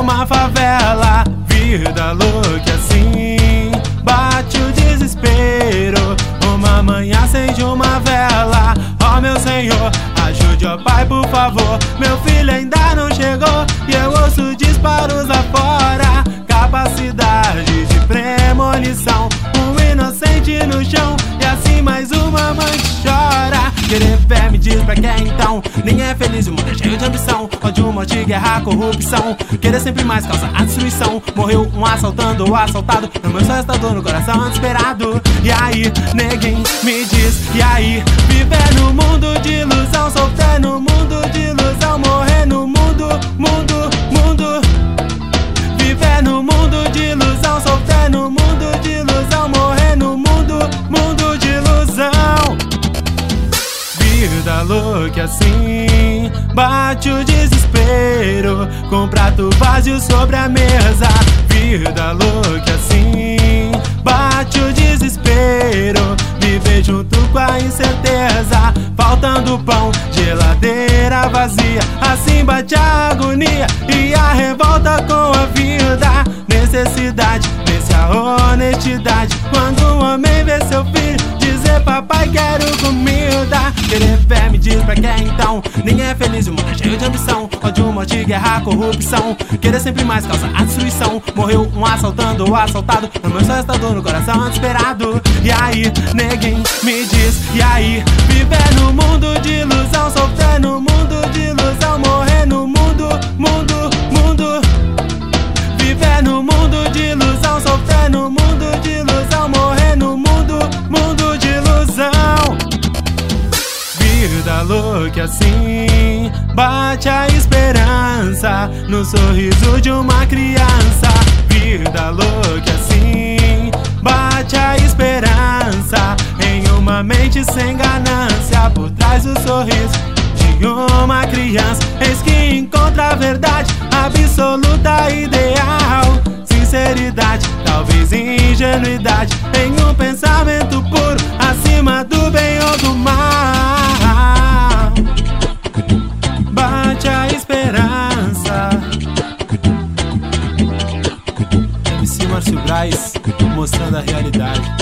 uma favela. Vida louca assim, bate o desespero. Uma manhã acende uma vela. Ó meu Senhor, ajude, ó Pai, por favor. Meu filho ainda não chegou e eu ouço disparos lá fora. Capacidade de premonição, um inocente no chão. E assim mais uma mãe que chora. Querer fé me diz pra que então. Ninguém é feliz, o mundo é cheio de ambição. Ódio, morte, guerra, corrupção. Querer sempre mais causa a destruição. Morreu um assaltando o assaltado. No meu sonho está dor no coração desesperado. E aí, neguinho, me diz. E aí, viver no mundo de ilusão. Sofrer no mundo de ilusão. Morrer no mundo, mundo, mundo. Viver no mundo de ilusão. Sofrer no mundo de ilusão. Morrer no mundo, mundo de ilusão. Vida louca assim, bate o desespero, com prato vazio sobre a mesa. Vida louca assim, bate o desespero, viver junto com a incerteza. Faltando pão, geladeira vazia, assim bate a agonia e a revolta com a vida. Necessidade, vence a honestidade, quando um homem vê seu filho dizer papai quero comida. Querer fé me diz pra que então. Ninguém é feliz, o mundo é cheio de ambição. Ódio, morte, guerra, corrupção. Querer sempre mais causa a destruição. Morreu um assaltando o assaltado. No meu sonho está dor no coração desesperado. E aí, neguinho, me diz. E aí, viver no mundo de ilusão. Sofrer no mundo de ilusão. Morrer no mundo, mundo, mundo. Viver no mundo de ilusão. Sofrer no mundo de ilusão. Morrer no mundo, mundo de ilusão. Vida louca assim, bate a esperança no sorriso de uma criança. Vida louca assim, bate a esperança em uma mente sem ganância. Por trás do sorriso de uma criança, eis que encontra a verdade absoluta, ideal. Sinceridade, talvez ingenuidade, em um pensamento puro, acima do bem ou do mal. Bate a esperança. MC Márcio Braz, mostrando a realidade.